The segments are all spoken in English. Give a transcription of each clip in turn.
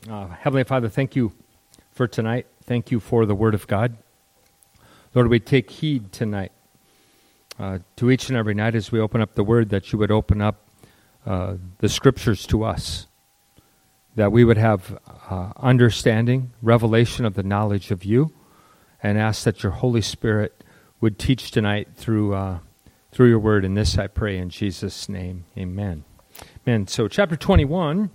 Heavenly Father, thank you for tonight. Thank you for the Word of God. Lord, we take heed tonight to each and every night as we open up the Word, that you would open up the Scriptures to us, that we would have understanding, revelation of the knowledge of you, and ask that your Holy Spirit would teach tonight through your Word. And this I pray in Jesus' name. Amen. Amen. So chapter 21,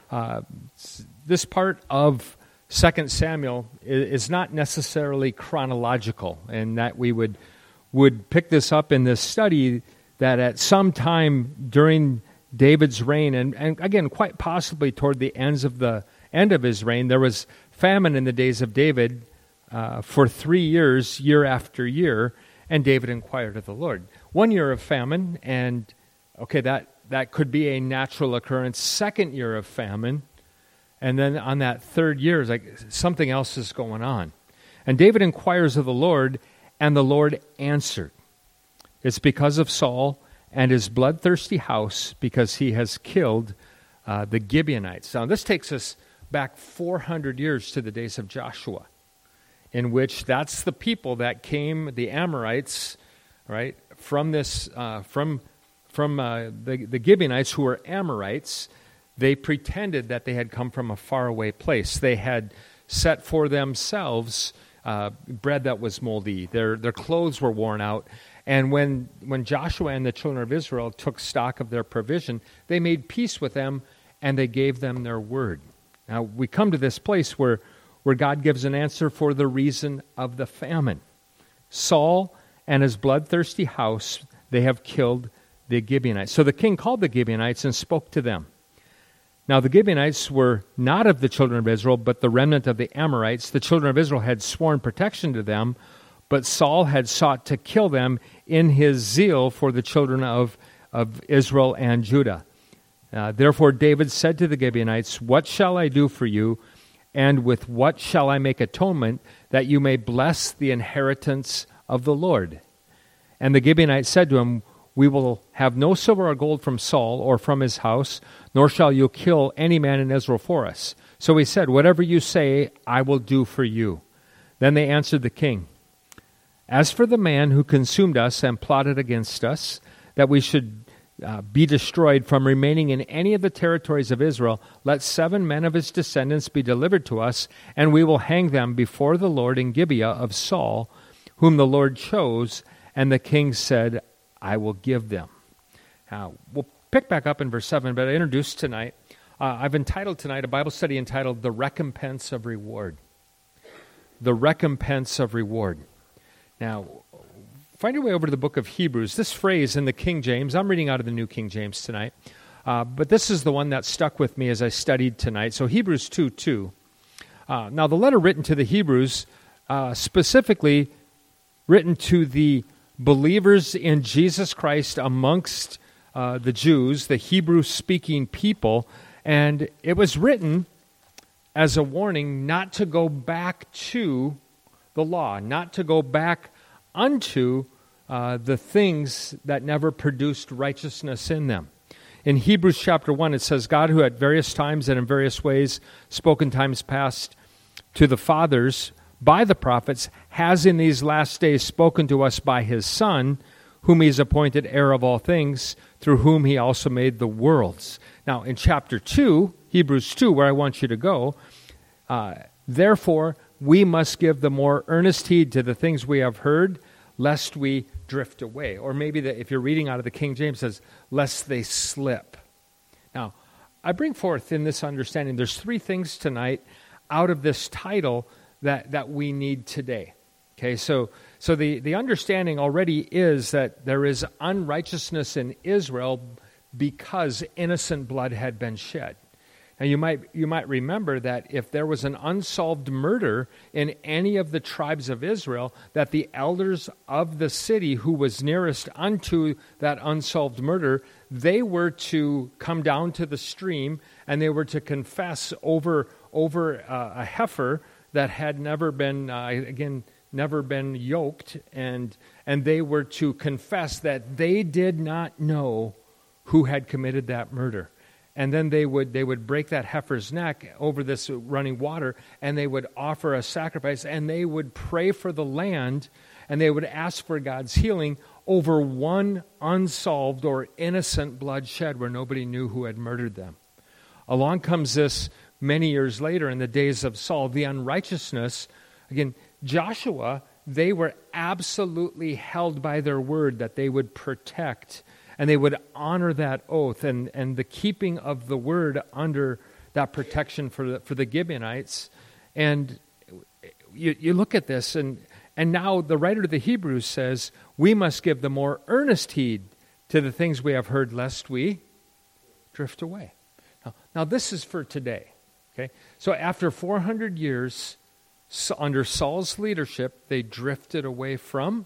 this part of 2 Samuel is not necessarily chronological, and that we would pick this up in this study that at some time during David's reign, and again, quite possibly toward the end of his reign, there was famine in the days of David for 3 years, year after year, and David inquired of the Lord. 1 year of famine, and okay, that could be a natural occurrence. 2nd year of famine, and then on that 3rd year, it's like something else is going on. And David inquires of the Lord, and the Lord answered. It's because of Saul and his bloodthirsty house, because he has killed the Gibeonites. Now, this takes us back 400 years to the days of Joshua, in which that's the people that came, the Amorites, right, from this, from the Gibeonites, who were Amorites. They pretended that they had come from a faraway place. They had set for themselves bread that was moldy. Their clothes were worn out. And when Joshua and the children of Israel took stock of their provision, they made peace with them, and they gave them their word. Now, we come to this place where God gives an answer for the reason of the famine. Saul and his bloodthirsty house, they have killed the Gibeonites. So the king called the Gibeonites and spoke to them. Now, the Gibeonites were not of the children of Israel, but the remnant of the Amorites. The children of Israel had sworn protection to them, but Saul had sought to kill them in his zeal for the children of Israel and Judah. Therefore, David said to the Gibeonites, "What shall I do for you, and with what shall I make atonement, that you may bless the inheritance of the Lord?" And the Gibeonites said to him, "We will have no silver or gold from Saul or from his house, nor shall you kill any man in Israel for us." So he said, "Whatever you say, I will do for you." Then they answered the king, "As for the man who consumed us and plotted against us, that we should be destroyed from remaining in any of the territories of Israel, let 7 men of his descendants be delivered to us, and we will hang them before the Lord in Gibeah of Saul, whom the Lord chose." And the king said, "I will give them." Now, we'll pick back up in verse 7, but I introduced tonight, I've entitled tonight a Bible study entitled "The Recompense of Reward." The Recompense of Reward. Now, find your way over to the book of Hebrews. This phrase in the King James, I'm reading out of the New King James tonight, but this is the one that stuck with me as I studied tonight. So Hebrews 2:2. Now, the letter written to the Hebrews, specifically written to the believers in Jesus Christ amongst the Jews, the Hebrew-speaking people, and it was written as a warning not to go back to the law, not to go back unto the things that never produced righteousness in them. In Hebrews chapter 1, it says, "God, who at various times and in various ways spoke in times past to the fathers by the prophets, has in these last days spoken to us by his Son, whom he has appointed heir of all things, through whom he also made the worlds." Now, in chapter 2, Hebrews 2, where I want you to go, "Therefore we must give the more earnest heed to the things we have heard, lest we drift away." Or maybe if you're reading out of the King James, it says, "lest they slip." Now, I bring forth in this understanding, there's 3 things tonight out of this title that we need today. Okay, so the understanding already is that there is unrighteousness in Israel because innocent blood had been shed. Now, you might remember that if there was an unsolved murder in any of the tribes of Israel, that the elders of the city who was nearest unto that unsolved murder, they were to come down to the stream and they were to confess over a heifer that had never been, never been yoked, and they were to confess that they did not know who had committed that murder. And then they would break that heifer's neck over this running water, and they would offer a sacrifice, and they would pray for the land, and they would ask for God's healing over one unsolved or innocent bloodshed where nobody knew who had murdered them. Along comes this many years later in the days of Saul, the unrighteousness. Again, Joshua, they were absolutely held by their word that they would protect and they would honor that oath and the keeping of the word under that protection for the Gibeonites. And you look at this, and now the writer of the Hebrews says, we must give the more earnest heed to the things we have heard, lest we drift away. Now this is for today. Okay, so after 400 years, under Saul's leadership, they drifted away from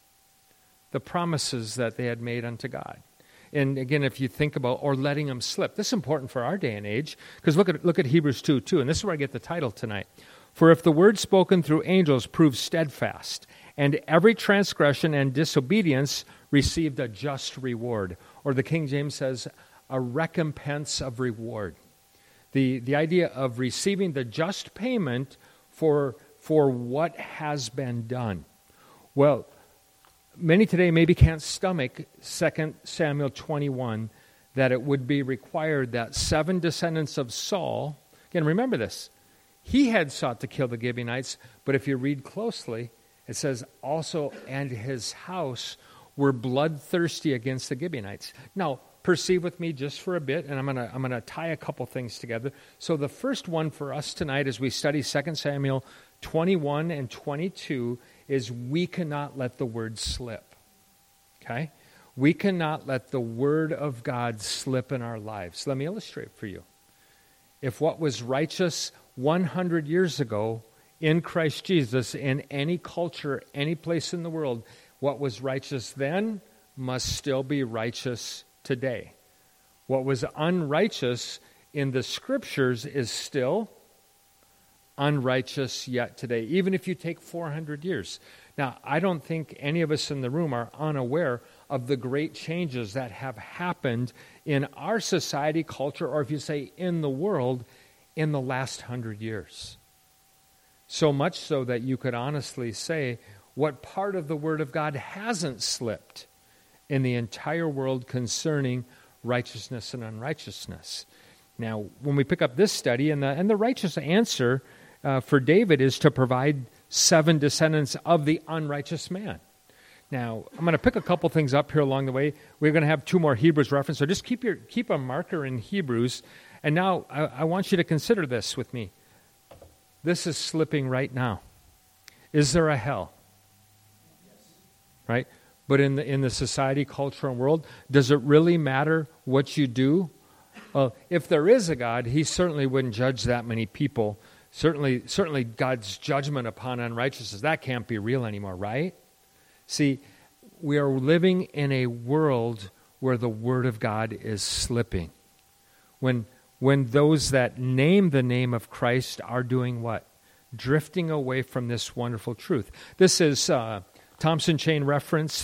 the promises that they had made unto God. And again, if you think about, or letting them slip, this is important for our day and age, because look at Hebrews 2:2, and this is where I get the title tonight. For if the word spoken through angels proved steadfast, and every transgression and disobedience received a just reward, or the King James says, a recompense of reward. The idea of receiving the just payment for what has been done. Well, many today maybe can't stomach 2 Samuel 21, that it would be required that 7 descendants of Saul, again, remember this, he had sought to kill the Gibeonites, but if you read closely, it says also, and his house were bloodthirsty against the Gibeonites. Now, perceive with me just for a bit, and I'm gonna tie a couple things together. So the first one for us tonight as we study 2 Samuel 21 and 22 is we cannot let the word slip. Okay? We cannot let the word of God slip in our lives. Let me illustrate for you. If what was righteous 100 years ago in Christ Jesus, in any culture, any place in the world, what was righteous then must still be righteous today. What was unrighteous in the Scriptures is still unrighteous yet today, even if you take 400 years. Now, I don't think any of us in the room are unaware of the great changes that have happened in our society, culture, or if you say in the world, in the last 100 years. So much so that you could honestly say what part of the Word of God hasn't slipped in the entire world concerning righteousness and unrighteousness. Now, when we pick up this study, and the righteous answer for David is to provide 7 descendants of the unrighteous man. Now, I'm going to pick a couple things up here along the way. We're going to have 2 more Hebrews references, so just keep a marker in Hebrews. And now I want you to consider this with me. This is slipping right now. Is there a hell? Yes. Right? But in the society, culture, and world, does it really matter what you do? Well, if there is a God, he certainly wouldn't judge that many people. Certainly God's judgment upon unrighteousness, that can't be real anymore, right? See, we are living in a world where the Word of God is slipping. When those that name the name of Christ are doing what? Drifting away from this wonderful truth. This is Thompson Chain Reference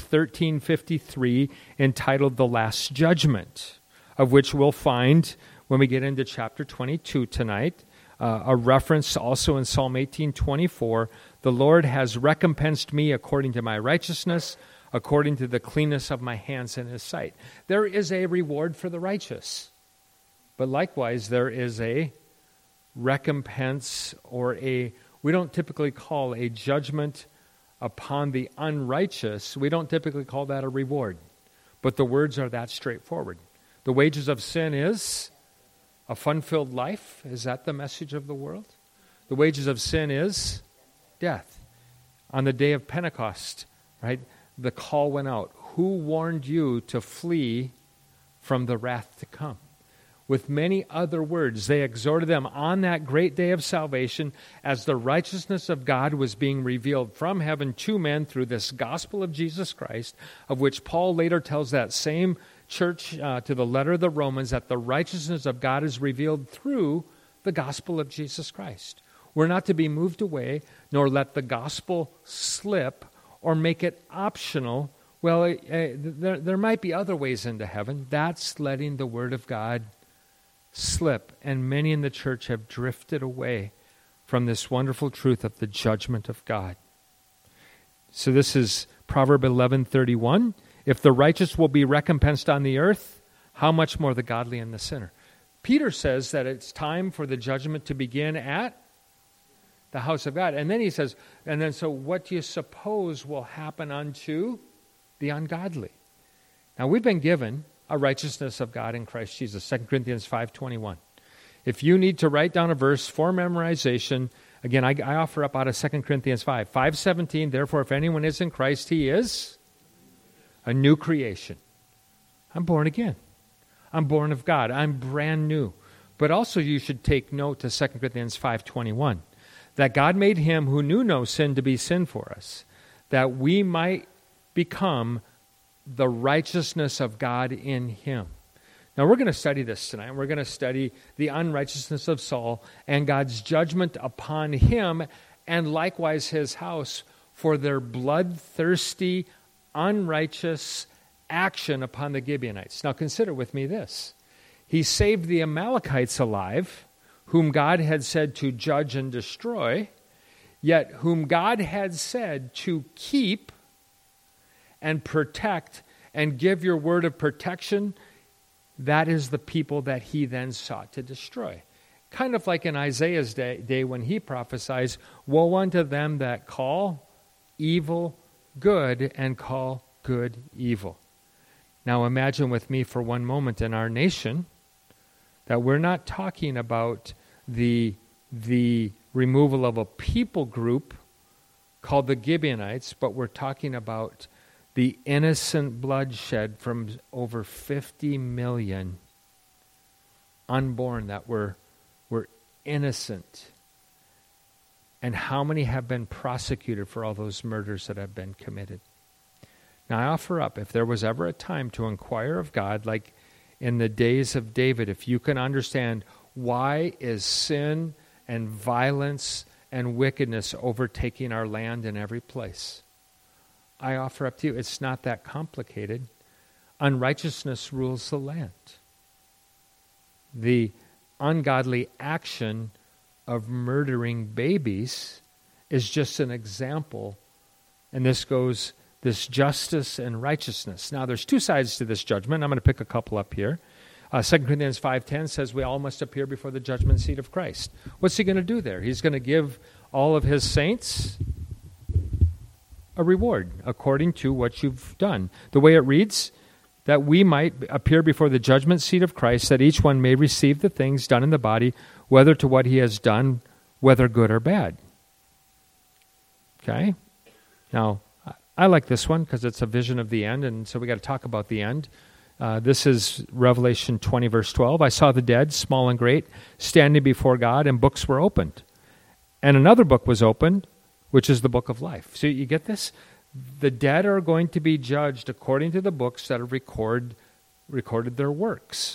1353, entitled The Last Judgment, of which we'll find when we get into chapter 22 tonight. A reference also in Psalm 18:24, the Lord has recompensed me according to my righteousness, according to the cleanness of my hands in his sight. There is a reward for the righteous. But likewise, there is a recompense, or we don't typically call a judgment upon the unrighteous, we don't typically call that a reward. But the words are that straightforward. The wages of sin is a fun-filled life. Is that the message of the world? The wages of sin is death. On the day of Pentecost, right, the call went out. Who warned you to flee from the wrath to come? With many other words, they exhorted them on that great day of salvation as the righteousness of God was being revealed from heaven to men through this gospel of Jesus Christ, of which Paul later tells that same church to the letter of the Romans that the righteousness of God is revealed through the gospel of Jesus Christ. We're not to be moved away, nor let the gospel slip or make it optional. Well, there might be other ways into heaven. That's letting the Word of God slip, and many in the church have drifted away from this wonderful truth of the judgment of God. So this is Proverb 11:31. If the righteous will be recompensed on the earth, how much more the godly and the sinner? Peter says that it's time for the judgment to begin at the house of God. And then he says, so what do you suppose will happen unto the ungodly? Now we've been given a righteousness of God in Christ Jesus, 2 Corinthians 5:21. If you need to write down a verse for memorization, again, I offer up out of 2 Corinthians 5:17, therefore if anyone is in Christ, he is a new creation. I'm born again. I'm born of God. I'm brand new. But also you should take note to 2 Corinthians 5:21, that God made him who knew no sin to be sin for us, that we might become the righteousness of God in him. Now we're going to study this tonight. We're going to study the unrighteousness of Saul and God's judgment upon him and likewise his house for their bloodthirsty, unrighteous action upon the Gibeonites. Now consider with me this. He saved the Amalekites alive, whom God had said to judge and destroy, yet whom God had said to keep and protect and give your word of protection. That is the people that he then sought to destroy. Kind of like in Isaiah's day when he prophesies, woe unto them that call evil good and call good evil. Now imagine with me for one moment in our nation that we're not talking about the removal of a people group called the Gibeonites, but we're talking about the innocent bloodshed from over 50 million unborn that were innocent. And how many have been prosecuted for all those murders that have been committed? Now I offer up, if there was ever a time to inquire of God, like in the days of David, if you can understand why is sin and violence and wickedness overtaking our land in every place, I offer up to you, it's not that complicated. Unrighteousness rules the land. The ungodly action of murdering babies is just an example, and this justice and righteousness. Now, there's two sides to this judgment. I'm going to pick a couple up here. 2 Corinthians 5:10 says we all must appear before the judgment seat of Christ. What's he going to do there? He's going to give all of his saints a reward according to what you've done. The way it reads, that we might appear before the judgment seat of Christ, that each one may receive the things done in the body, whether to what he has done, whether good or bad. Okay? Now, I like this one because it's a vision of the end, and so we got to talk about the end. This is Revelation 20, verse 12. I saw the dead, small and great, standing before God, and books were opened. And another book was opened, which is the book of life. So you get this? The dead are going to be judged according to the books that have recorded their works.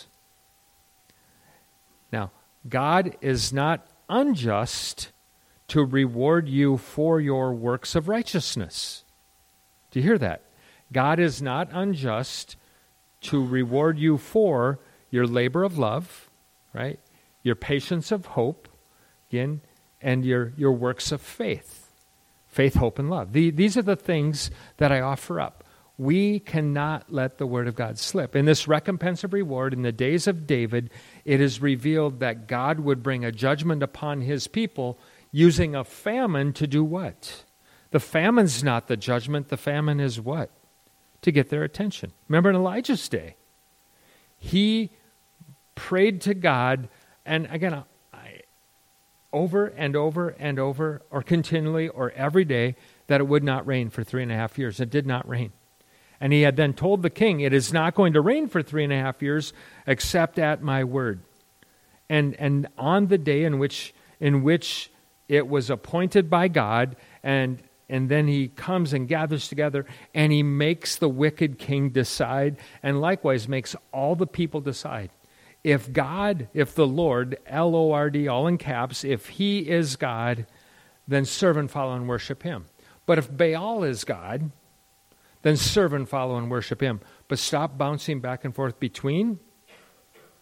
Now, God is not unjust to reward you for your works of righteousness. Do you hear that? God is not unjust to reward you for your labor of love, right? Your patience of hope, again, and your works of faith. Faith, hope, and love. These are the things that I offer up. We cannot let the Word of God slip. In this recompense of reward, in the days of David, it is revealed that God would bring a judgment upon his people using a famine to do what? The famine's not the judgment. The famine is what? To get their attention. Remember in Elijah's day, he prayed to God, and again, over and over and over, or continually, or every day, that it would not rain for 3.5 years. It did not rain. And he had then told the king, it is not going to rain for 3.5 years, except at my word. And on the day in which it was appointed by God, and then he comes and gathers together, and he makes the wicked king decide, and likewise makes all the people decide. If God, if the Lord, L-O-R-D, all in caps, if he is God, then serve and follow and worship him. But if Baal is God, then serve and follow and worship him. But stop bouncing back and forth between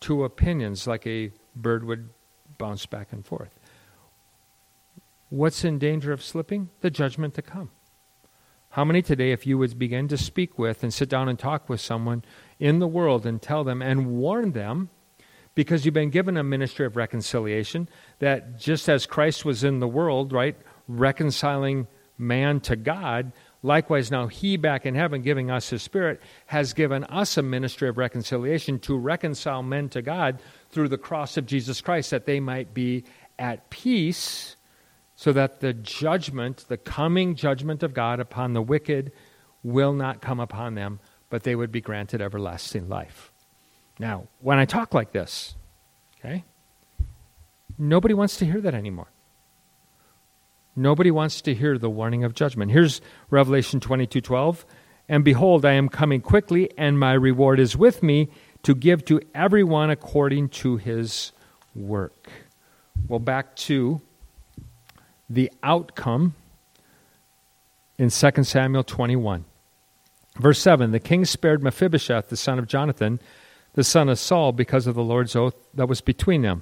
two opinions like a bird would bounce back and forth. What's in danger of slipping? The judgment to come. How many today, if you would begin to speak with and sit down and talk with someone in the world and tell them and warn them, because you've been given a ministry of reconciliation, that just as Christ was in the world, right, reconciling man to God, likewise now he back in heaven giving us his Spirit has given us a ministry of reconciliation to reconcile men to God through the cross of Jesus Christ, that they might be at peace, so that the judgment, the coming judgment of God upon the wicked will not come upon them, but they would be granted everlasting life. Now, when I talk like this, okay, nobody wants to hear that anymore. Nobody wants to hear the warning of judgment. Here's Revelation 22:12. And behold, I am coming quickly, and my reward is with me to give to everyone according to his work. Well, back to the outcome in 2 Samuel 21. Verse 7, the king spared Mephibosheth, the son of Jonathan, the son of Saul, because of the Lord's oath that was between them,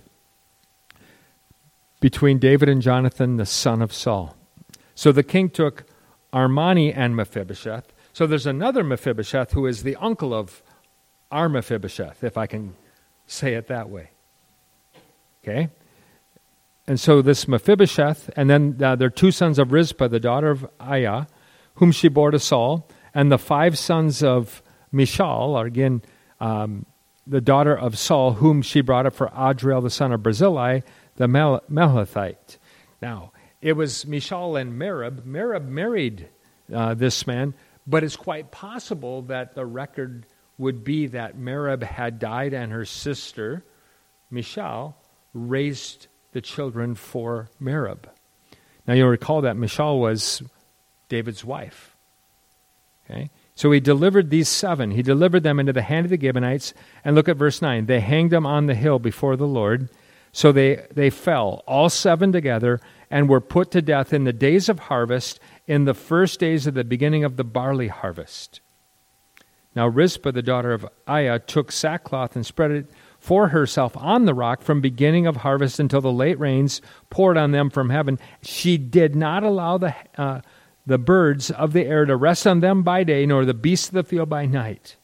between David and Jonathan, the son of Saul. So the king took Armani and Mephibosheth. So there's another Mephibosheth who is the uncle of our Mephibosheth, if I can say it that way. Okay? And so this Mephibosheth, and then there are two sons of Rizpah, the daughter of Aiah, whom she bore to Saul, and the 5 sons of Michal, or again, the daughter of Saul, whom she brought up for Adriel, the son of Barzillai, the Melathite. Now, it was Michal and Merib. Merib married this man, but it's quite possible that the record would be that Merib had died and her sister, Michal, raised the children for Merib. Now, you'll recall that Michal was David's wife. Okay? So he delivered these 7. He delivered them into the hand of the Gibeonites. And look at verse 9. They hanged them on the hill before the Lord. So they fell, all 7 together, and were put to death in the days of harvest, in the first days of the beginning of the barley harvest. Now Rizpah, the daughter of Aiah, took sackcloth and spread it for herself on the rock from beginning of harvest until the late rains poured on them from heaven. She did not allow the birds of the air to rest on them by day, nor the beasts of the field by night.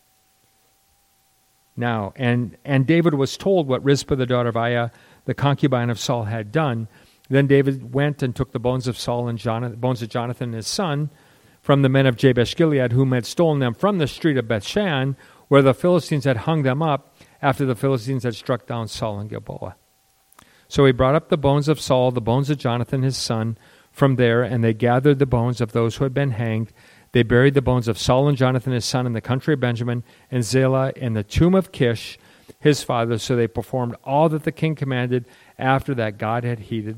Now, and David was told what Rizpah, the daughter of Aiah, the concubine of Saul, had done. Then David went and took the bones of Saul and bones of Jonathan his son from the men of Jabesh Gilead, whom had stolen them from the street of Bethshan, where the Philistines had hung them up after the Philistines had struck down Saul and Gilboa. So he brought up the bones of Saul, the bones of Jonathan his son, from there, and they gathered the bones of those who had been hanged. They buried the bones of Saul and Jonathan his son in the country of Benjamin, and Zelah in the tomb of Kish his father. So they performed all that the king commanded. After that, God heeded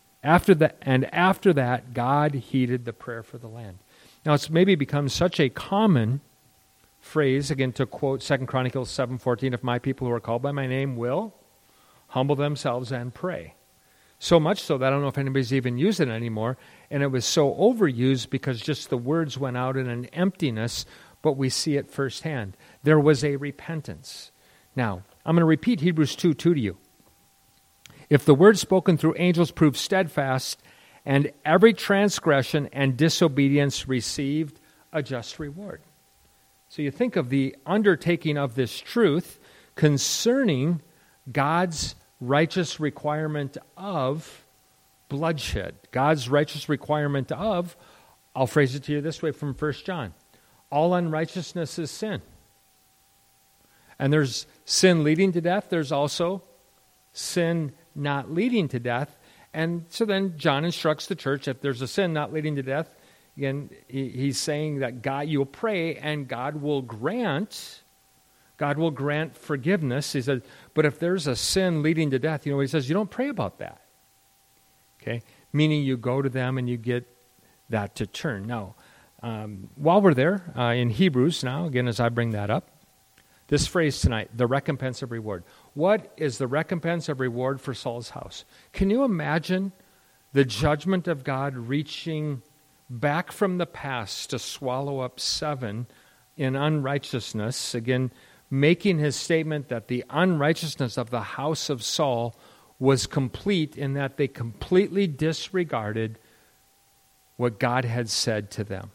the prayer for the land. Now it's maybe become such a common phrase, again, to quote 2 Chronicles 7:14, if my people who are called by my name will humble themselves and pray. So much so that I don't know if anybody's even used it anymore, and it was so overused because just the words went out in an emptiness, but we see it firsthand. There was a repentance. Now, I'm going to repeat Hebrews 2:2 to you. If the word spoken through angels proved steadfast, and every transgression and disobedience received a just reward. So you think of the undertaking of this truth concerning God's righteous requirement of bloodshed. God's righteous requirement of, I'll phrase it to you this way from 1 John, all unrighteousness is sin. And there's sin leading to death. There's also sin not leading to death. And so then John instructs the church, if there's a sin not leading to death, again, he's saying that God, you'll pray and God will grant forgiveness. He says, but if there's a sin leading to death, he says, you don't pray about that. Okay? Meaning you go to them and you get that to turn. Now, while we're there, in Hebrews now, again, as I bring that up, this phrase tonight, the recompense of reward. What is the recompense of reward for Saul's house? Can you imagine the judgment of God reaching back from the past to swallow up 7 in unrighteousness? Again, making his statement that the unrighteousness of the house of Saul was complete in that they completely disregarded what God had said to them.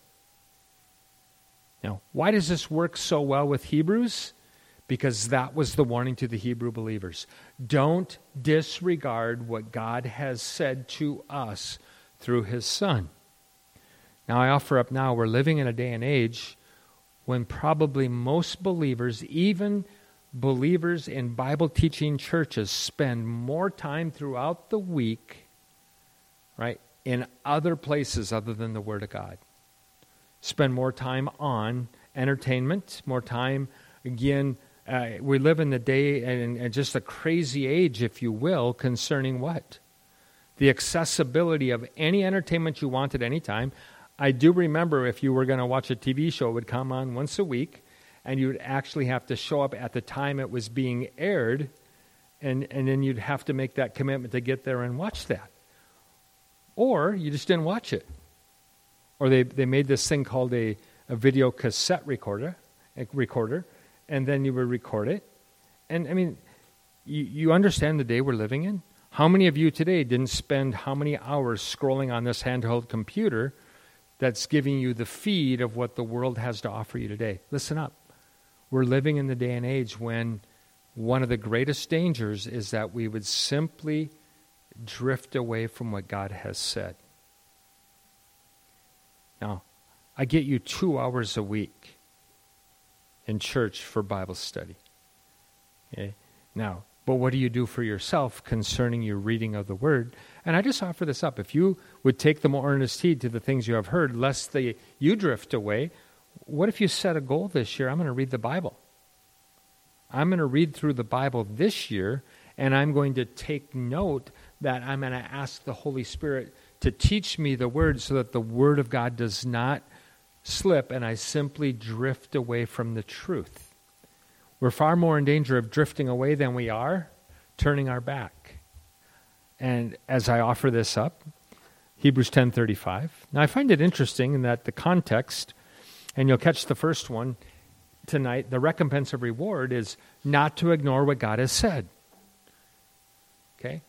Now, why does this work so well with Hebrews? Because that was the warning to the Hebrew believers. Don't disregard what God has said to us through his Son. Now, I offer up now, we're living in a day and age when probably most believers, even believers in Bible-teaching churches, spend more time throughout the week, right, in other places other than the Word of God. Spend more time on entertainment, more time, again, we live in the day and just a crazy age, if you will, concerning what? The accessibility of any entertainment you want at any time. I do remember if you were going to watch a TV show, it would come on once a week, and you would actually have to show up at the time it was being aired, and then you'd have to make that commitment to get there and watch that. Or you just didn't watch it. Or they made this thing called a video cassette recorder, and then you would record it. And, I mean, you understand the day we're living in? How many of you today didn't spend how many hours scrolling on this handheld computer that's giving you the feed of what the world has to offer you today? Listen up. We're living in the day and age when one of the greatest dangers is that we would simply drift away from what God has said. Now, I get you 2 hours a week in church for Bible study. Okay? Now, but what do you do for yourself concerning your reading of the Word? And I just offer this up. If you would take the more earnest heed to the things you have heard, lest you drift away, what if you set a goal this year? I'm going to read the Bible. I'm going to read through the Bible this year, and I'm going to take note that I'm going to ask the Holy Spirit to teach me the Word so that the Word of God does not slip and I simply drift away from the truth. We're far more in danger of drifting away than we are turning our back. And as I offer this up, Hebrews 10:35. Now I find it interesting in that the context, and you'll catch the first one tonight, the recompense of reward is not to ignore what God has said. Okay?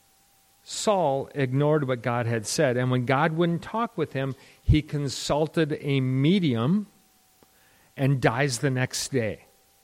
Saul ignored what God had said, and when God wouldn't talk with him, he consulted a medium and dies the next day.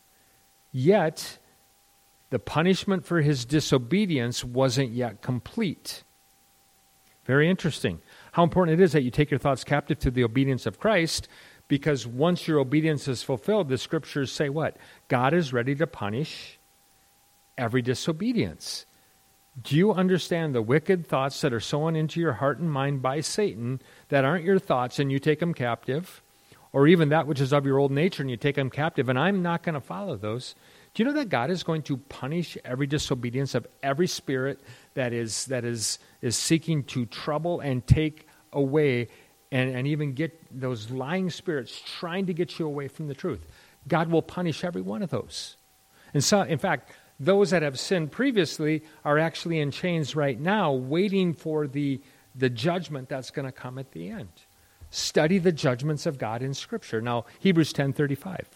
Yet, the punishment for his disobedience wasn't yet complete. Very interesting. How important it is that you take your thoughts captive to the obedience of Christ, because once your obedience is fulfilled, the Scriptures say what? God is ready to punish every disobedience. Do you understand the wicked thoughts that are sown into your heart and mind by Satan that aren't your thoughts and you take them captive? Or even that which is of your old nature and you take them captive, and I'm not going to follow those. Do you know that God is going to punish every disobedience of every spirit that is seeking to trouble and take away and even get those lying spirits trying to get you away from the truth? God will punish every one of those. And so, in fact, those that have sinned previously are actually in chains right now, waiting for the judgment that's going to come at the end. Study the judgments of God in Scripture. Now, Hebrews 10:35.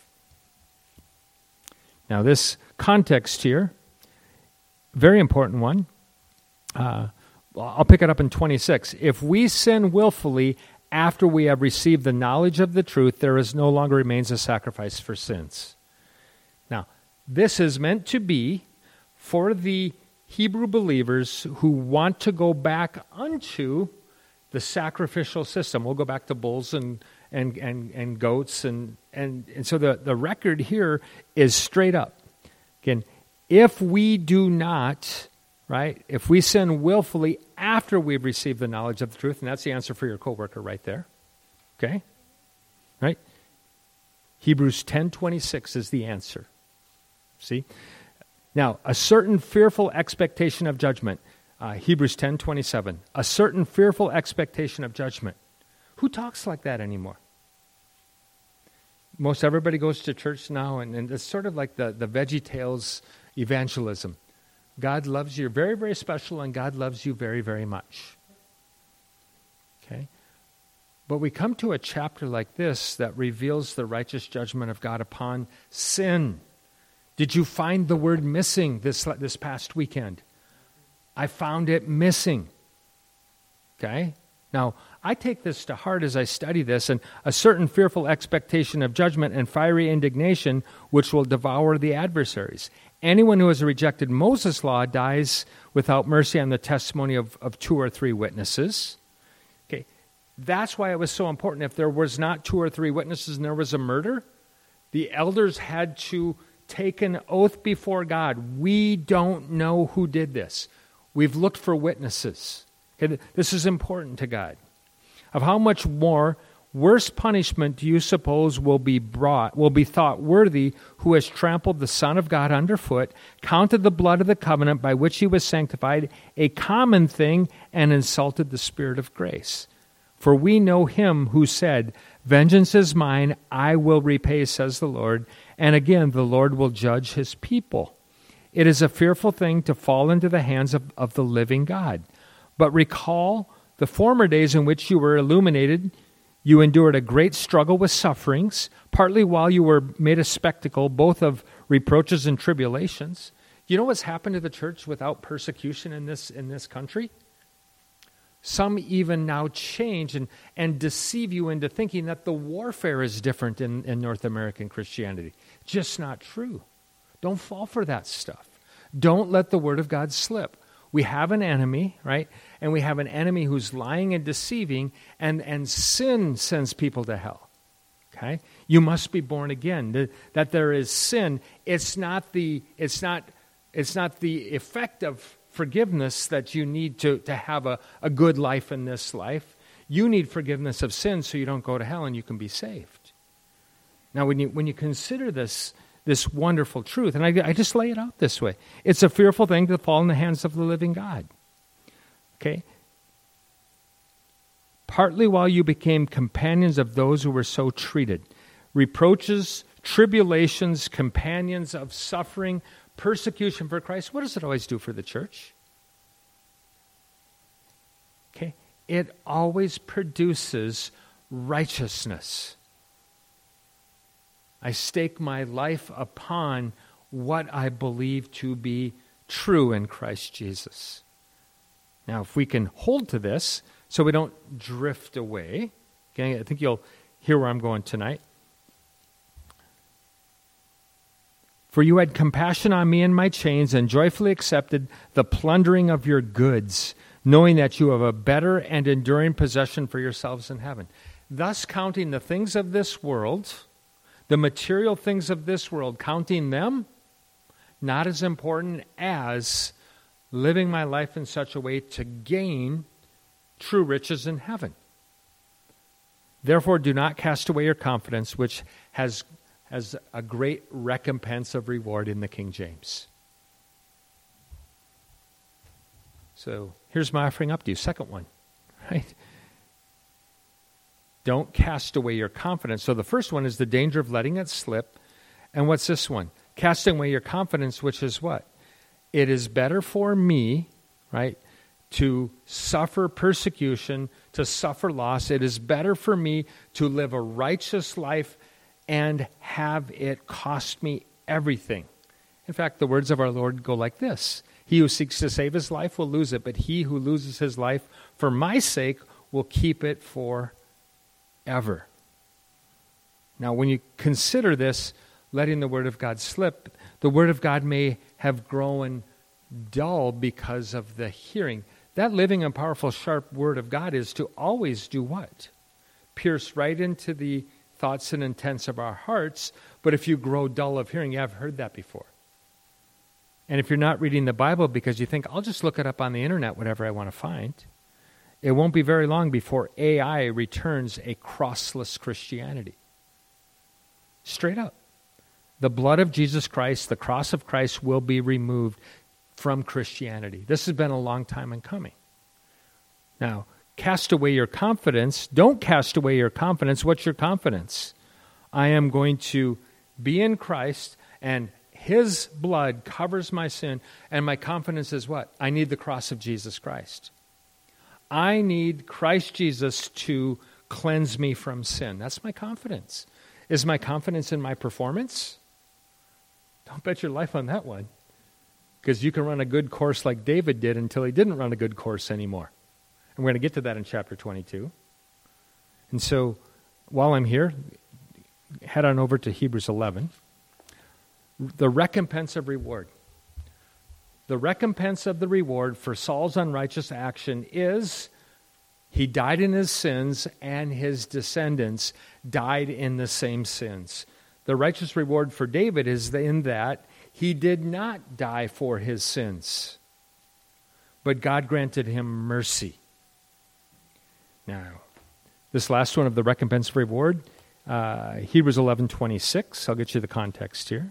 Now, this context here, very important one. I'll pick it up in 26. If we sin willfully after we have received the knowledge of the truth, there is no longer remains a sacrifice for sins. Now, this is meant to be for the Hebrew believers who want to go back unto the sacrificial system. We'll go back to bulls and goats. And so the record here is straight up. Again, if we do not, right, if we sin willfully after we've received the knowledge of the truth, and that's the answer for your coworker right there. Okay? Right? Hebrews 10:26 is the answer. See? Now, a certain fearful expectation of judgment. Hebrews 10:27. A certain fearful expectation of judgment. Who talks like that anymore? Most everybody goes to church now, and it's sort of like the VeggieTales evangelism. God loves you. You're very, very special, and God loves you very, very much. Okay? But we come to a chapter like this that reveals the righteous judgment of God upon sin. Did you find the word missing this past weekend? I found it missing. Okay? Now, I take this to heart as I study this, and a certain fearful expectation of judgment and fiery indignation which will devour the adversaries. Anyone who has rejected Moses' law dies without mercy on the testimony of 2 or 3 witnesses. Okay, that's why it was so important. If there was not 2 or 3 witnesses and there was a murder, the elders had to take an oath before God. We don't know who did this. We've looked for witnesses. Okay, this is important to God. Of how much more worse punishment do you suppose will be thought worthy who has trampled the Son of God underfoot, counted the blood of the covenant by which he was sanctified a common thing, and insulted the Spirit of grace? For we know him who said, "Vengeance is mine, I will repay, says the Lord." And again, the Lord will judge his people. It is a fearful thing to fall into the hands of the living God. But recall the former days in which you were illuminated. You endured a great struggle with sufferings, partly while you were made a spectacle, both of reproaches and tribulations. You know what's happened to the church without persecution in this country? Some even now change and deceive you into thinking that the warfare is different in North American Christianity. Just not true. Don't fall for that stuff. Don't let the Word of God slip. We have an enemy, right? And we have an enemy who's lying and deceiving, and sin sends people to hell. Okay? You must be born again. That there is sin. It's not the effect of forgiveness that you need to have a good life in this life. You need forgiveness of sin so you don't go to hell and you can be saved. Now, when you consider this wonderful truth, and I just lay it out this way, it's a fearful thing to fall in the hands of the living God. Okay? Partly while you became companions of those who were so treated. Reproaches, tribulations, companions of suffering, persecution for Christ. What does it always do for the church? Okay? It always produces righteousness. I stake my life upon what I believe to be true in Christ Jesus. Now, if we can hold to this so we don't drift away, okay, I think you'll hear where I'm going tonight. For you had compassion on me and my chains, and joyfully accepted the plundering of your goods, knowing that you have a better and enduring possession for yourselves in heaven. Thus counting the things of this world, the material things of this world, counting them not as important as living my life in such a way to gain true riches in heaven. Therefore, do not cast away your confidence, which has a great recompense of reward in the King James. So here's my offering up to you. Second one, right? Don't cast away your confidence. So the first one is the danger of letting it slip. And what's this one? Casting away your confidence, which is what? It is better for me, right, to suffer persecution, to suffer loss. It is better for me to live a righteous life and have it cost me everything. In fact, the words of our Lord go like this: he who seeks to save his life will lose it, but he who loses his life for my sake will keep it forever. Now, when you consider this, letting the Word of God slip, the Word of God may have grown dull because of the hearing. That living and powerful, sharp Word of God is to always do what? Pierce right into the thoughts and intents of our hearts. But if you grow dull of hearing, you have heard that before. And if you're not reading the Bible because you think, I'll just look it up on the internet, whatever I want to find, it won't be very long before AI returns a crossless Christianity. Straight up. The blood of Jesus Christ, the cross of Christ, will be removed from Christianity. This has been a long time in coming. Now, cast away your confidence. Don't cast away your confidence. What's your confidence? I am going to be in Christ, and His blood covers my sin, and my confidence is what? I need the cross of Jesus Christ. I need Christ Jesus to cleanse me from sin. That's my confidence. Is my confidence in my performance? Don't bet your life on that one. Because you can run a good course like David did until he didn't run a good course anymore. And we're going to get to that in chapter 22. And so, while I'm here, head on over to Hebrews 11. The recompense of reward. The recompense of the reward for Saul's unrighteous action is he died in his sins and his descendants died in the same sins. The righteous reward for David is in that he did not die for his sins, but God granted him mercy. Now, this last one of the recompense of reward, Hebrews 11:26. I'll get you the context here.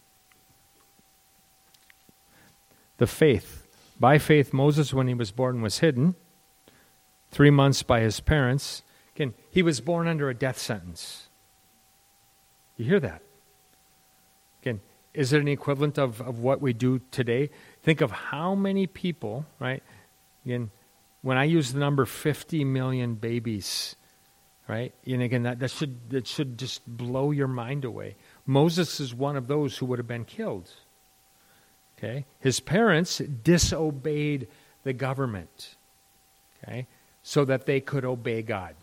The faith. By faith, Moses, when he was born, was hidden 3 months by his parents. Again, he was born under a death sentence. You hear that? Again, is it an equivalent of what we do today? Think of how many people, right? Again, when I use the number 50 million babies, right? And again, that should just blow your mind away. Moses is one of those who would have been killed. Okay? His parents disobeyed the government, okay, so that they could obey God.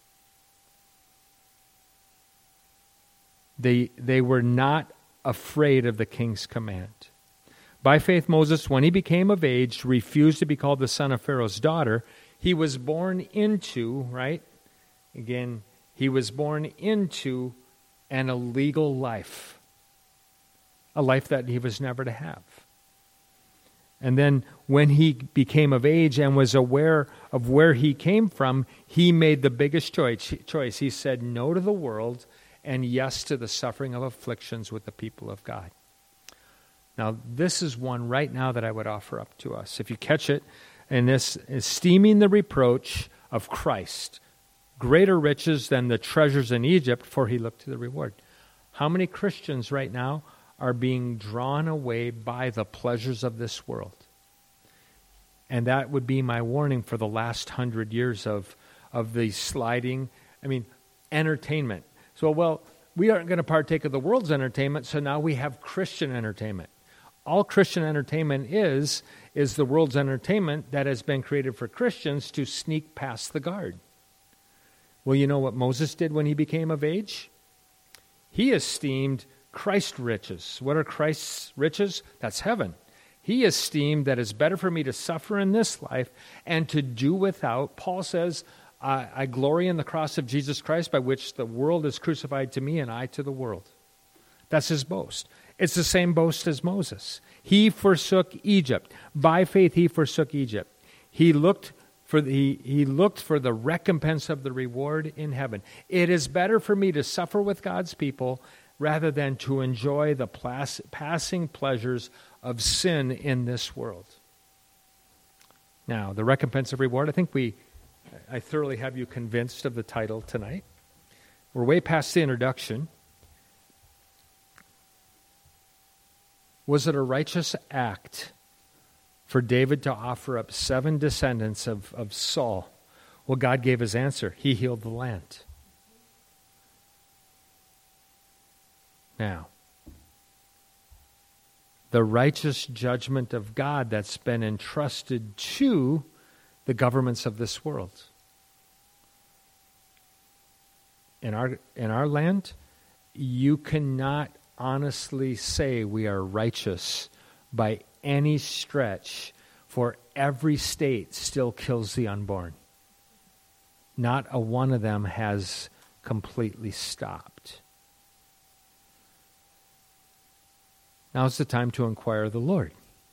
They were not afraid of the king's command. By faith, Moses, when he became of age, refused to be called the son of Pharaoh's daughter. He was born into, right? Again, he was born into an illegal life, a life that he was never to have. And then when he became of age and was aware of where he came from, he made the biggest choice. He said no to the world and yes to the suffering of afflictions with the people of God. Now, this is one right now that I would offer up to us. If you catch it, and this, esteeming the reproach of Christ, greater riches than the treasures in Egypt, for he looked to the reward. How many Christians right now are being drawn away by the pleasures of this world? And that would be my warning for the last 100 years of the sliding, entertainment. So, well, we aren't going to partake of the world's entertainment, so now we have Christian entertainment. All Christian entertainment is the world's entertainment that has been created for Christians to sneak past the guard. Well, you know what Moses did when he became of age? He esteemed Christ's riches. What are Christ's riches? That's heaven. He esteemed that it's better for me to suffer in this life and to do without. Paul says, I glory in the cross of Jesus Christ by which the world is crucified to me and I to the world. That's his boast. It's the same boast as Moses. He forsook Egypt. By faith, he forsook Egypt. He looked for the recompense of the reward in heaven. It is better for me to suffer with God's people rather than to enjoy the passing pleasures of sin in this world. Now, the recompense of reward, I thoroughly have you convinced of the title tonight. We're way past the introduction. Was it a righteous act for David to offer up 7 descendants of Saul? Well, God gave his answer. He healed the land. Now, the righteous judgment of God that's been entrusted to the governments of this world. In our land, you cannot honestly say we are righteous by any stretch, for every state still kills the unborn. Not a one of them has completely stopped. Now's the time to inquire of the Lord.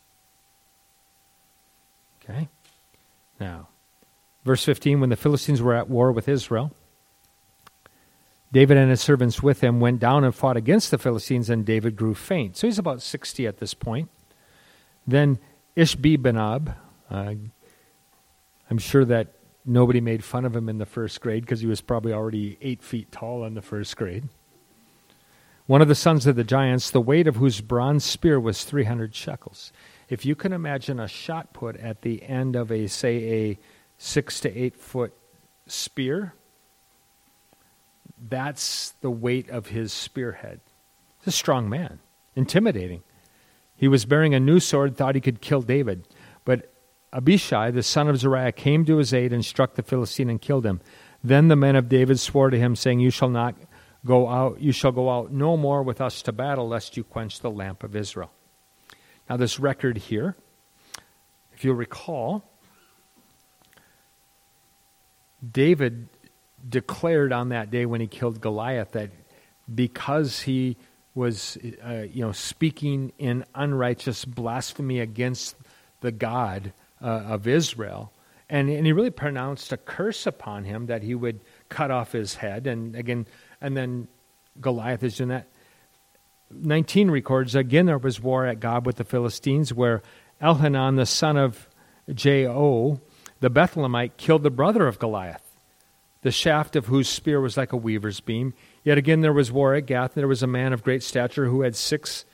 Okay? Now, verse 15, when the Philistines were at war with Israel, David and his servants with him went down and fought against the Philistines, and David grew faint. So he's about 60 at this point. Then Ishbi-Benob, I'm sure that nobody made fun of him in the first grade because he was probably already 8 feet tall in the first grade. One of the sons of the giants, the weight of whose bronze spear was 300 shekels. If you can imagine a shot put at the end of a 6 to 8 foot spear, that's the weight of his spearhead. He's a strong man. intimidating. He was bearing a new sword, thought he could kill David. But Abishai, the son of Zeruiah, came to his aid and struck the Philistine and killed him. Then the men of David swore to him, saying, You shall go out no more with us to battle, lest you quench the lamp of Israel. Now this record here, if you'll recall, David declared on that day when he killed Goliath that because he was speaking in unrighteous blasphemy against the God of Israel, and he really pronounced a curse upon him that he would cut off his head, and then Goliath is doing that. 19 records, again there was war at Gob with the Philistines, where Elhanan, the son of Jael, the Bethlehemite, killed the brother of Goliath, the shaft of whose spear was like a weaver's beam. Yet again there was war at Gath, and there was a man of great stature who had 6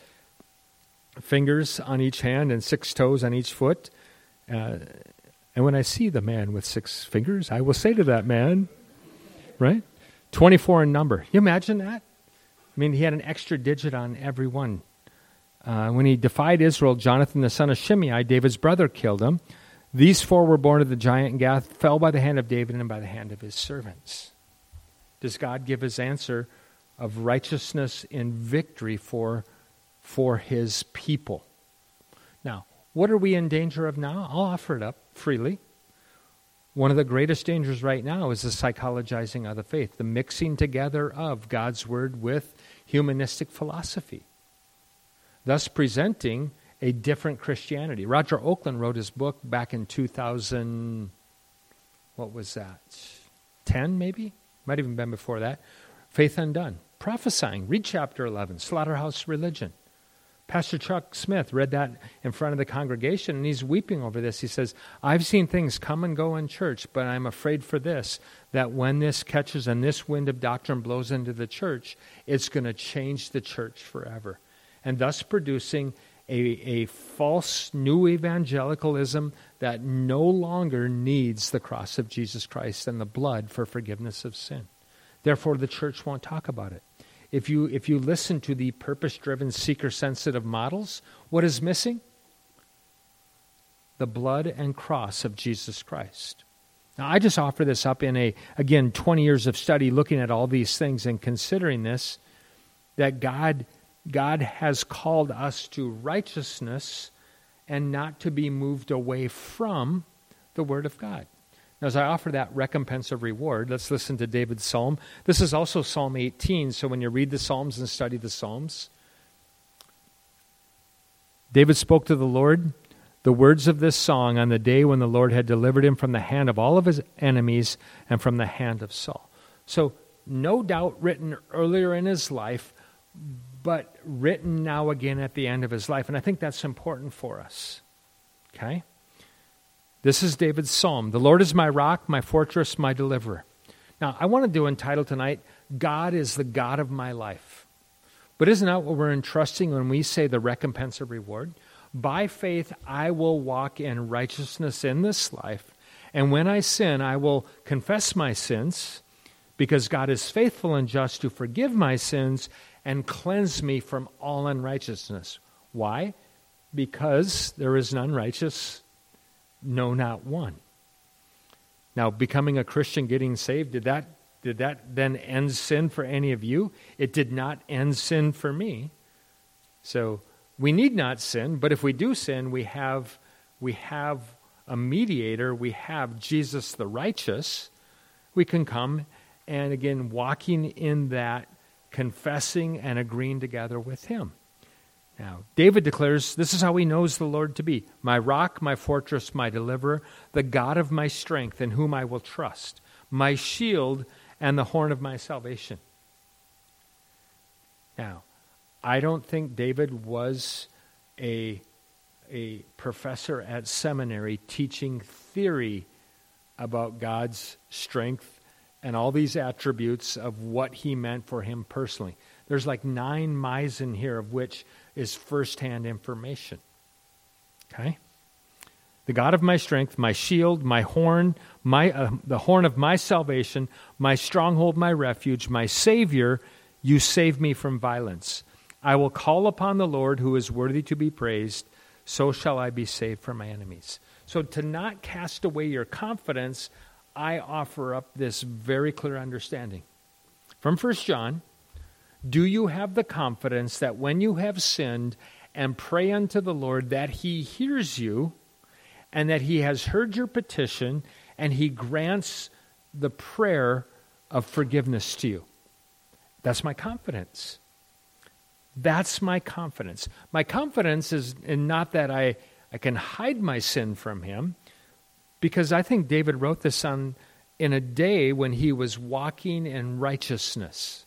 fingers on each hand and 6 toes on each foot. And when I see the man with 6 fingers, I will say to that man, right? 24 in number. You imagine that? I mean, he had an extra digit on every one. When he defied Israel, Jonathan, the son of Shimei, David's brother, killed him. These 4 were born of the giant, and Gath fell by the hand of David and by the hand of his servants. Does God give his answer of righteousness in victory for his people? Now, what are we in danger of now? I'll offer it up freely. One of the greatest dangers right now is the psychologizing of the faith, the mixing together of God's word with humanistic philosophy, thus presenting a different Christianity. Roger Oakland wrote his book back in 2000, what was that, 10 maybe? Might have even been before that. Faith Undone, prophesying. Read chapter 11, Slaughterhouse Religion. Pastor Chuck Smith read that in front of the congregation, and he's weeping over this. He says, I've seen things come and go in church, but I'm afraid for this, that when this catches and this wind of doctrine blows into the church, it's going to change the church forever, and thus producing a false new evangelicalism that no longer needs the cross of Jesus Christ and the blood for forgiveness of sin. Therefore, the church won't talk about it. If you listen to the purpose-driven, seeker-sensitive models, what is missing? The blood and cross of Jesus Christ. Now, I just offer this up in 20 years of study, looking at all these things and considering this, that God has called us to righteousness and not to be moved away from the Word of God. Now, as I offer that recompense of reward, let's listen to David's psalm. This is also Psalm 18, so when you read the Psalms and study the Psalms, David spoke to the Lord the words of this song on the day when the Lord had delivered him from the hand of all of his enemies and from the hand of Saul. So, no doubt written earlier in his life, but written now again at the end of his life. And I think that's important for us. Okay? This is David's psalm. The Lord is my rock, my fortress, my deliverer. Now, I wanted to entitle tonight, God is the God of my life. But isn't that what we're entrusting when we say the recompense of reward? By faith, I will walk in righteousness in this life. And when I sin, I will confess my sins, because God is faithful and just to forgive my sins and cleanse me from all unrighteousness. Why? Because there is none righteous, no, not one. Now, becoming a Christian, getting saved, did that then end sin for any of you? It did not end sin for me. So we need not sin, but if we do sin, we have a mediator. We have Jesus the righteous. We can come and again walking in that, confessing and agreeing together with him. Now, David declares, this is how he knows the Lord to be. My rock, my fortress, my deliverer, the God of my strength, in whom I will trust, my shield and the horn of my salvation. Now, I don't think David was a professor at seminary teaching theory about God's strength and all these attributes of what he meant for him personally. There's like 9 mice in here, of which is firsthand information. Okay? The God of my strength, my shield, my horn, the horn of my salvation, my stronghold, my refuge, my Savior, you save me from violence. I will call upon the Lord who is worthy to be praised. So shall I be saved from my enemies. So to not cast away your confidence, I offer up this very clear understanding. From 1 John, do you have the confidence that when you have sinned and pray unto the Lord, that he hears you and that he has heard your petition and he grants the prayer of forgiveness to you? That's my confidence. That's my confidence. My confidence is in not that I can hide my sin from him, because I think David wrote this in a day when he was walking in righteousness.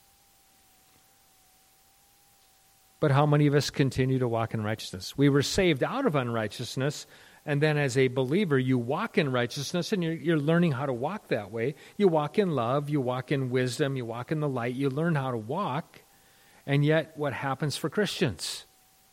But how many of us continue to walk in righteousness? We were saved out of unrighteousness, and then as a believer, you walk in righteousness, and you're learning how to walk that way. You walk in love, you walk in wisdom, you walk in the light, you learn how to walk. And yet, what happens for Christians?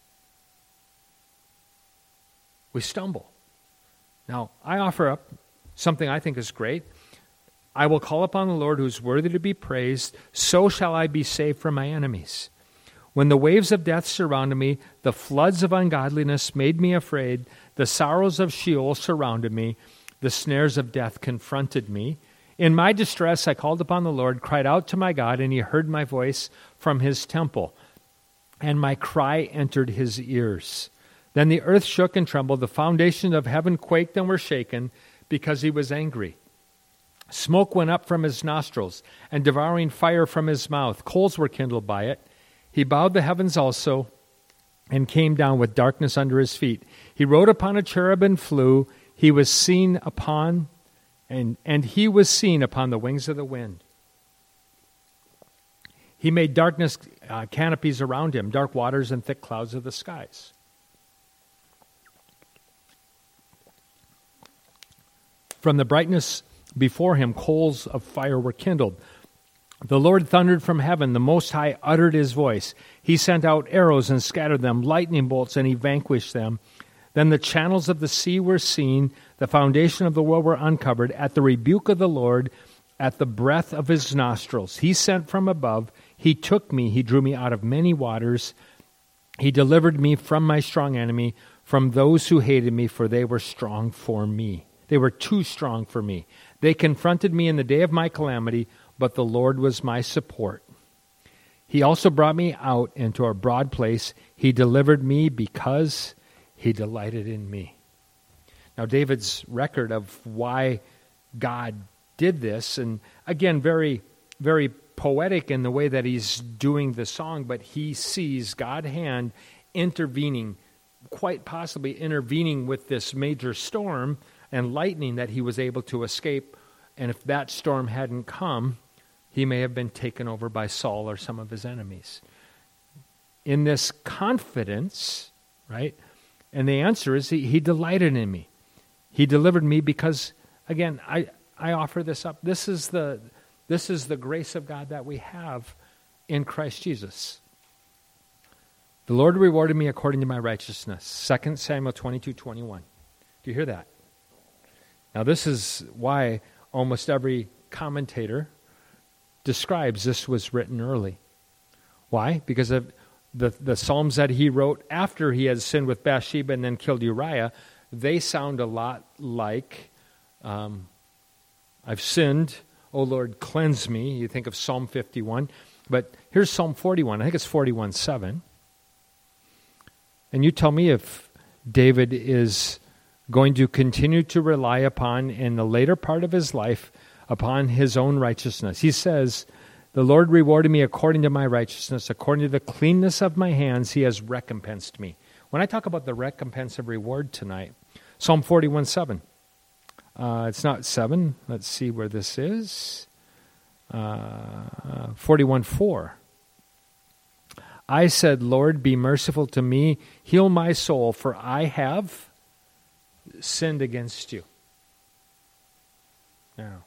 We stumble. Now, I offer up something I think is great. I will call upon the Lord who is worthy to be praised. So shall I be saved from my enemies. When the waves of death surrounded me, the floods of ungodliness made me afraid. The sorrows of Sheol surrounded me. The snares of death confronted me. In my distress, I called upon the Lord, cried out to my God, and he heard my voice from his temple, and my cry entered his ears. Then the earth shook and trembled, the foundations of heaven quaked and were shaken, because he was angry. Smoke went up from his nostrils, and devouring fire from his mouth. Coals were kindled by it. He bowed the heavens also, and came down with darkness under his feet. He rode upon a cherub and flew. He was seen upon And he was seen upon the wings of the wind. He made darkness canopies around him, dark waters and thick clouds of the skies. From the brightness before him, coals of fire were kindled. The Lord thundered from heaven. The Most High uttered his voice. He sent out arrows and scattered them, lightning bolts, and he vanquished them. Then the channels of the sea were seen, the foundation of the world were uncovered. At the rebuke of the Lord, at the breath of his nostrils, he sent from above. He took me, he drew me out of many waters. He delivered me from my strong enemy, from those who hated me, for they were strong for me. They were too strong for me. They confronted me in the day of my calamity, but the Lord was my support. He also brought me out into a broad place. He delivered me because he delighted in me. Now, David's record of why God did this, and again, very, very poetic in the way that he's doing the song, but he sees God's hand intervening, quite possibly intervening with this major storm and lightning that he was able to escape. And if that storm hadn't come, he may have been taken over by Saul or some of his enemies. In this confidence, right? And the answer is he delighted in me. He delivered me because, again, I offer this up. This is the grace of God that we have in Christ Jesus. The Lord rewarded me according to my righteousness. 2 Samuel 22:21. Do you hear that? Now this is why almost every commentator describes this was written early. Why? Because of the Psalms that he wrote after he had sinned with Bathsheba and then killed Uriah, they sound a lot like, I've sinned, O Lord, cleanse me. You think of Psalm 51. But here's Psalm 41. I think it's 41:7. And you tell me if David is going to continue to rely upon, in the later part of his life, upon his own righteousness. He says, the Lord rewarded me according to my righteousness, according to the cleanness of my hands, he has recompensed me. When I talk about the recompense of reward tonight, Psalm 41:7. It's not 7. Let's see where this is. 41:4. I said, Lord, be merciful to me, heal my soul, for I have sinned against you. Now,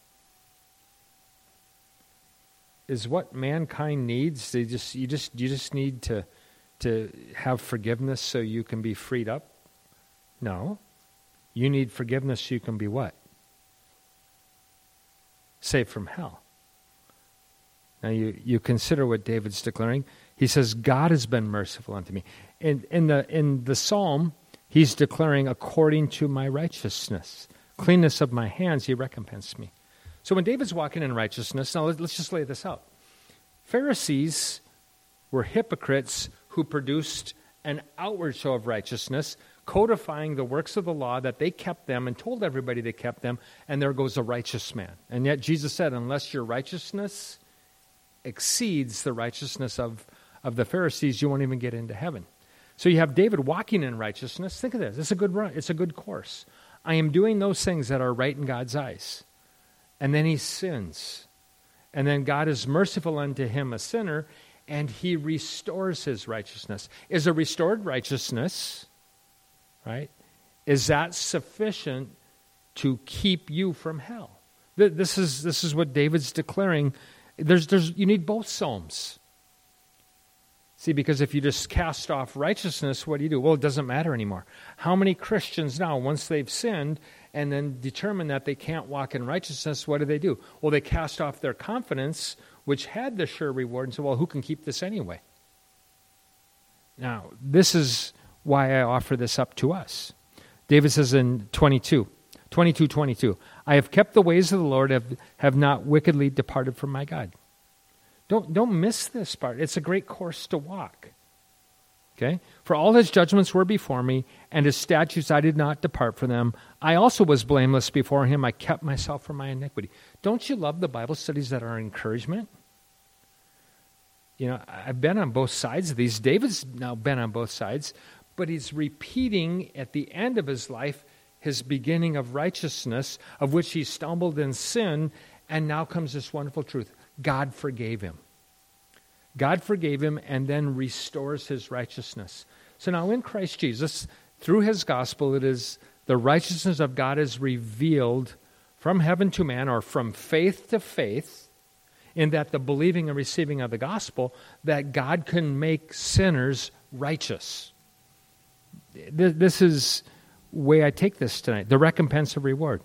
is what mankind needs? You just need to have forgiveness so you can be freed up? No. You need forgiveness so you can be what? Saved from hell. Now you consider what David's declaring. He says, God has been merciful unto me. In the psalm, he's declaring, according to my righteousness, cleanness of my hands, he recompensed me. So when David's walking in righteousness, now let's just lay this out. Pharisees were hypocrites who produced an outward show of righteousness, codifying the works of the law that they kept them and told everybody they kept them, and there goes a righteous man. And yet Jesus said, unless your righteousness exceeds the righteousness of the Pharisees, you won't even get into heaven. So you have David walking in righteousness. Think of this. It's a good run. It's a good course. I am doing those things that are right in God's eyes. And then he sins. And then God is merciful unto him, a sinner, and he restores his righteousness. Is a restored righteousness, right, is that sufficient to keep you from hell? This is what David's declaring. You need both psalms. See, because if you just cast off righteousness, what do? Well, it doesn't matter anymore. How many Christians now, once they've sinned and then determine that they can't walk in righteousness, what do? Well, they cast off their confidence, which had the sure reward, and say, well, who can keep this anyway? Now, this is why I offer this up to us. David says in 22, I have kept the ways of the Lord, have not wickedly departed from my God. Don't miss this part. It's a great course to walk. Okay? For all his judgments were before me, and his statutes I did not depart from them. I also was blameless before him. I kept myself from my iniquity. Don't you love the Bible studies that are encouragement? You know, I've been on both sides of these. David's now been on both sides, but he's repeating at the end of his life his beginning of righteousness, of which he stumbled in sin, and now comes this wonderful truth. God forgave him. God forgave him and then restores his righteousness. So now in Christ Jesus, through his gospel, it is the righteousness of God is revealed from heaven to man, or from faith to faith, in that the believing and receiving of the gospel, that God can make sinners righteous. This is the way I take this tonight, the recompense of reward.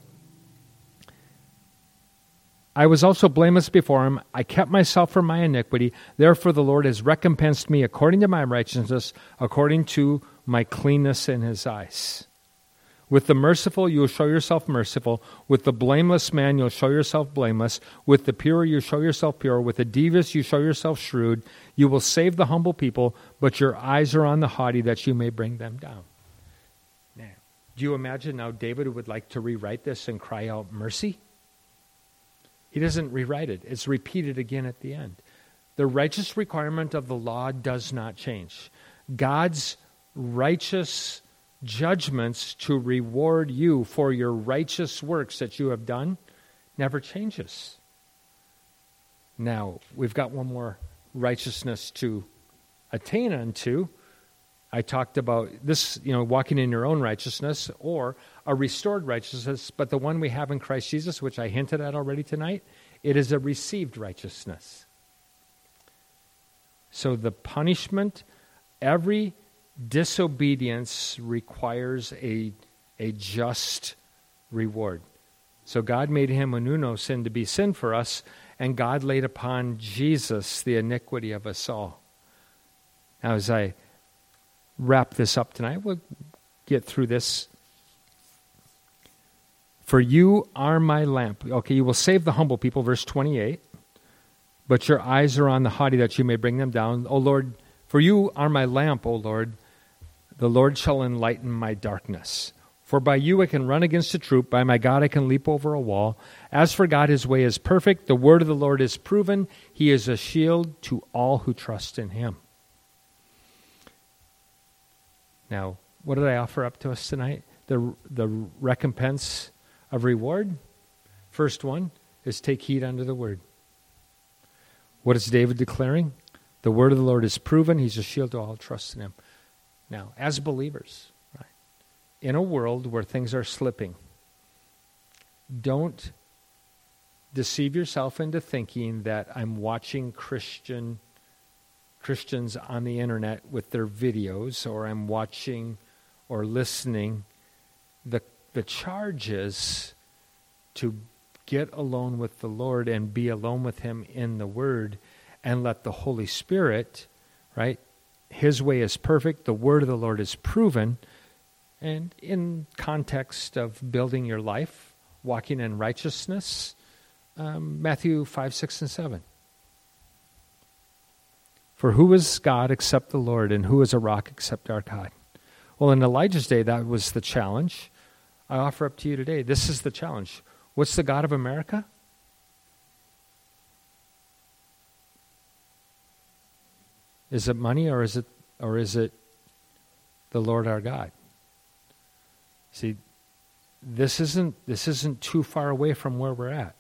I was also blameless before him. I kept myself from my iniquity. Therefore the Lord has recompensed me according to my righteousness, according to my cleanness in his eyes. With the merciful, you will show yourself merciful. With the blameless man, you'll show yourself blameless. With the pure, you show yourself pure. With the devious, you show yourself shrewd. You will save the humble people, but your eyes are on the haughty, that you may bring them down. Now, do you imagine now David would like to rewrite this and cry out mercy? He doesn't rewrite it. It's repeated again at the end. The righteous requirement of the law does not change. God's righteous judgments to reward you for your righteous works that you have done never changes. Now, we've got one more righteousness to attain unto. I talked about this, walking in your own righteousness or a restored righteousness, but the one we have in Christ Jesus, which I hinted at already tonight, it is a received righteousness. So the punishment, every disobedience requires a just reward. So God made him who knew no sin to be sin for us, and God laid upon Jesus the iniquity of us all. Now, as I wrap this up tonight, we'll get through this. For you are my lamp. Okay, you will save the humble people, verse 28. But your eyes are on the haughty, that you may bring them down. O Lord, for you are my lamp, O Lord. The Lord shall enlighten my darkness. For by you I can run against a troop. By my God I can leap over a wall. As for God, his way is perfect. The word of the Lord is proven. He is a shield to all who trust in him. Now, what did I offer up to us tonight? The recompense of reward. First one is take heed unto the word. What is David declaring? The word of the Lord is proven. He's a shield to all who trust in him. Now, as believers, right, in a world where things are slipping, don't deceive yourself into thinking that I'm watching Christians on the internet with their videos, or I'm watching or listening. The charge is to get alone with the Lord and be alone with him in the Word and let the Holy Spirit, right? His way is perfect. The Word of the Lord is proven. And in context of building your life, walking in righteousness, Matthew 5, 6, and 7. For who is God except the Lord, and who is a rock except our God? Well, in Elijah's day, that was the challenge. I offer up to you today, this is the challenge. What's the God of America? Is it money, or is it the Lord our God? See, this isn't too far away from where we're at.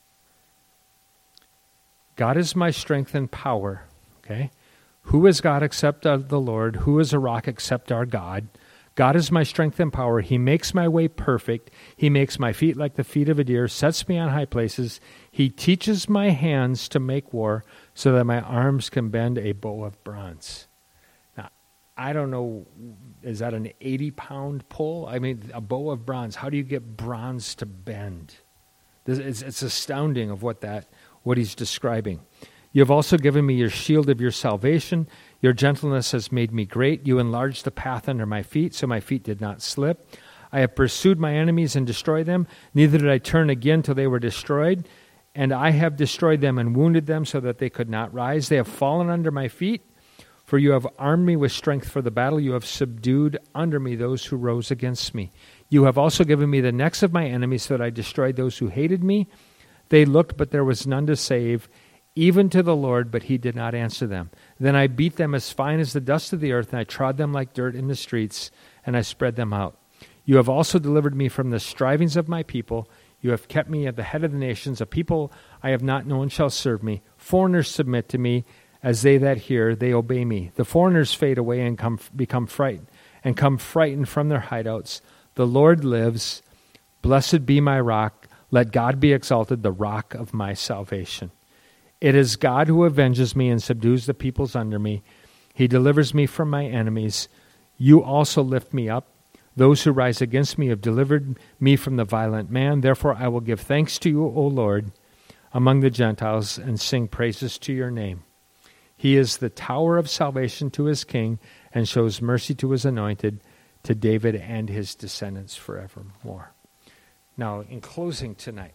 God is my strength and power. Okay? Who is God except the Lord? Who is a rock except our God? God is my strength and power. He makes my way perfect. He makes my feet like the feet of a deer, sets me on high places. He teaches my hands to make war so that my arms can bend a bow of bronze. Now, I don't know, is that an 80-pound pull? I mean, a bow of bronze. How do you get bronze to bend? It's astounding of what he's describing. You have also given me your shield of your salvation. Your gentleness has made me great. You enlarged the path under my feet, so my feet did not slip. I have pursued my enemies and destroyed them. Neither did I turn again till they were destroyed. And I have destroyed them and wounded them so that they could not rise. They have fallen under my feet. For you have armed me with strength for the battle. You have subdued under me those who rose against me. You have also given me the necks of my enemies so that I destroyed those who hated me. They looked, but there was none to save, even to the Lord, but he did not answer them. Then I beat them as fine as the dust of the earth, and I trod them like dirt in the streets, and I spread them out. You have also delivered me from the strivings of my people. You have kept me at the head of the nations. A people I have not known shall serve me. Foreigners submit to me. As they that hear, they obey me. The foreigners fade away and become frightened from their hideouts. The Lord lives. Blessed be my rock. Let God be exalted, the rock of my salvation. It is God who avenges me and subdues the peoples under me. He delivers me from my enemies. You also lift me up. Those who rise against me have delivered me from the violent man. Therefore I will give thanks to you, O Lord, among the Gentiles, and sing praises to your name. He is the tower of salvation to his king, and shows mercy to his anointed, to David and his descendants forevermore. Now, in closing tonight,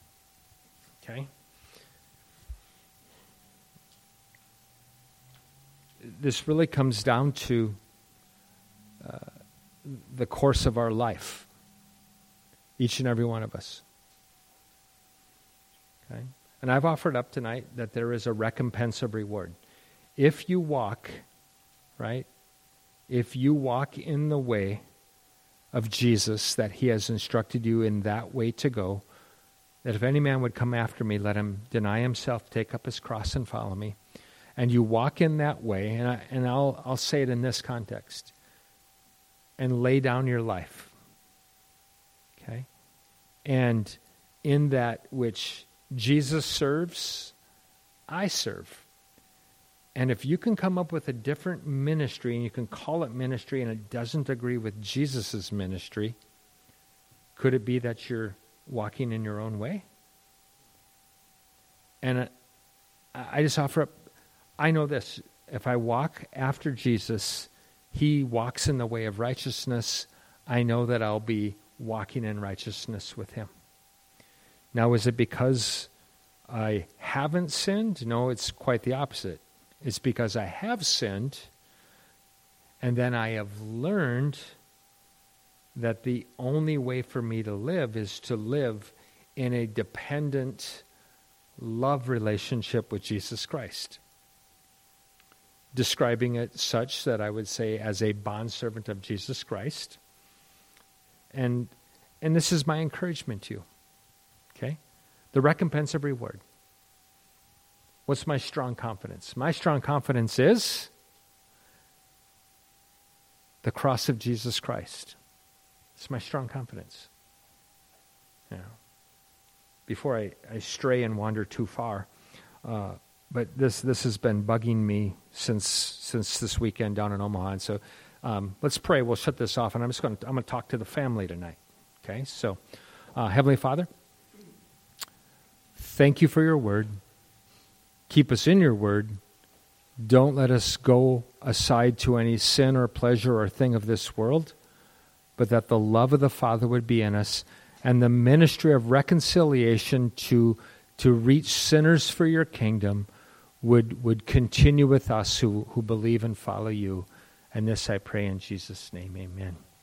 okay? This really comes down to the course of our life, each and every one of us. Okay? And I've offered up tonight that there is a recompense of reward. If you walk, right, if you walk in the way of Jesus, that he has instructed you in that way to go, that if any man would come after me, let him deny himself, take up his cross, and follow me. And you walk in that way, and I'll say it in this context, and lay down your life, okay? And in that which Jesus serves, I serve. And if you can come up with a different ministry, and you can call it ministry, and it doesn't agree with Jesus' ministry, could it be that you're walking in your own way? And I just offer up, I know this, if I walk after Jesus, he walks in the way of righteousness, I know that I'll be walking in righteousness with him. Now, is it because I haven't sinned? No, it's quite the opposite. It's because I have sinned, and then I have learned that the only way for me to live is to live in a dependent love relationship with Jesus Christ. Describing it such that I would say as a bondservant of Jesus Christ. And this is my encouragement to you. Okay? The recompense of reward. What's my strong confidence? My strong confidence is the cross of Jesus Christ. It's my strong confidence. You know, before I stray and wander too far, but this has been bugging me since this weekend down in Omaha. And so let's pray. We'll shut this off, and I'm going to talk to the family tonight. Okay? So, Heavenly Father, Thank you for your word. Keep us in your word. Don't let us go aside to any sin or pleasure or thing of this world, but that the love of the Father would be in us, and the ministry of reconciliation to reach sinners for your kingdom would continue with us who believe and follow you. And this I pray in Jesus' name, amen.